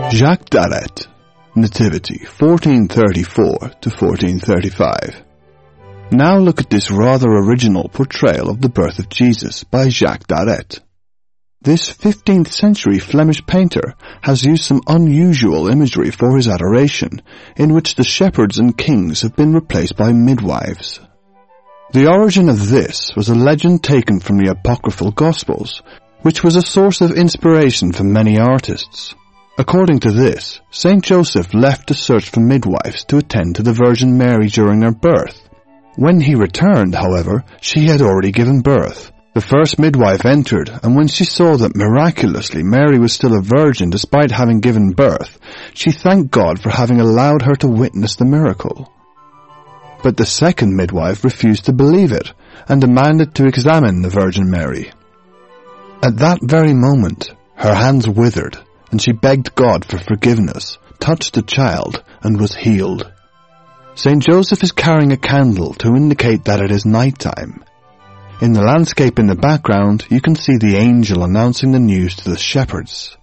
Jacques d'Arret, Nativity 1434 to 1435. Now look at this rather original portrayal of the birth of Jesus by Jacques d'Arret. This 15th century Flemish painter has used some unusual imagery for his adoration, in which the shepherds and kings have been replaced by midwives. The origin of this was a legend taken from the apocryphal Gospels, which was a source of inspiration for many artists. According to this, Saint Joseph left to search for midwives to attend to the Virgin Mary during her birth. When he returned, however, she had already given birth. The first midwife entered, and when she saw that miraculously Mary was still a virgin despite having given birth, she thanked God for having allowed her to witness the miracle. But the second midwife refused to believe it, and demanded to examine the Virgin Mary. At that very moment, her hands withered, and she begged God for forgiveness, touched the child, and was healed. Saint Joseph is carrying a candle to indicate that it is nighttime. In the landscape in the background, you can see the angel announcing the news to the shepherds.